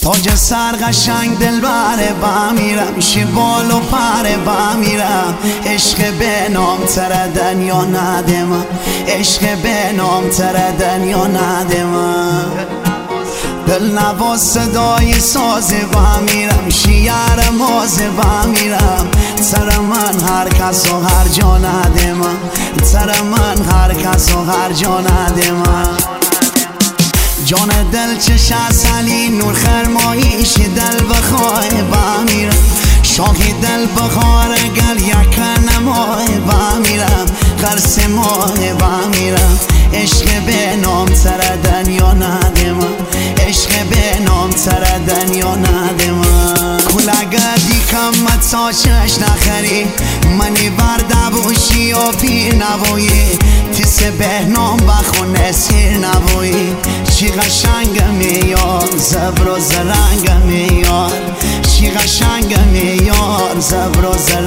تاج سر قشنگ دل بره بمیرم، شیر بال و پره بمیرم. عشق به نام تردن یا ندم، عشق به نام تردن یا ندم. دل نواز صدای سازه بمیرم، شیر مازه بمیرم. سر من هر کس و هر جا ندم، سر من هر کس و هر جا ندم. جان دل چش اصلی نور خرمایش دل بخواه بمیرم. شاهی دل بخار گل یک نماه بمیرم، قرص ماه بمیرم. عشق به نام تردن یا ندم، عشق به نام تردن یا ندم. کلگردی کمت ساشش نخری منی برده بوشی و پیر نبایی. تیس به نام بخونه سیر نبایی. چی قشنگ میار زبر و زرنگ میار، چی قشنگ میار زبر و زرنگ